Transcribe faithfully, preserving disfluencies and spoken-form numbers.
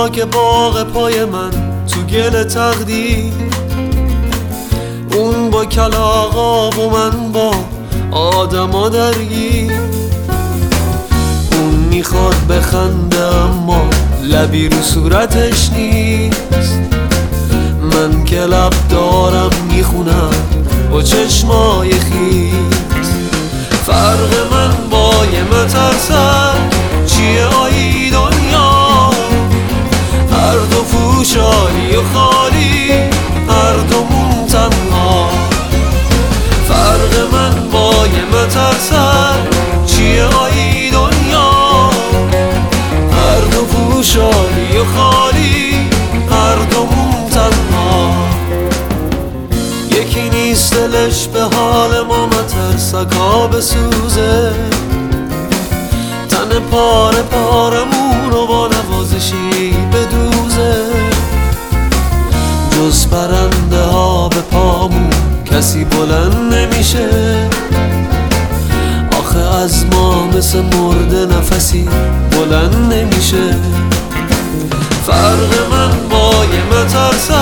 خاک باغ پای من تو گل تقدیر، اون با کلاغا و من با آدما درگیر. اون میخواد بخنده اما لبی رو صورتش نیست، من که لب دارم میخونم با چشمای خیس. فرق من با یه مترسک چیه آیی دنیا؟ هر دو فوشالی و خالی، هر دومون تنها. فرق من با یه مترسک چیه آیی دنیا؟ هر دو فوشالی و خالی، هر دومون تنها. یکی نیست دلش به حال ما مترسکا بسوزه، تن پاره پارمون رو با نوازشی بدوزه. جز پرنده ها به پامون کسی بلند نمیشه، آخه از ما مثل مرده نفسی بلند نمیشه. فرق من با یه مترسک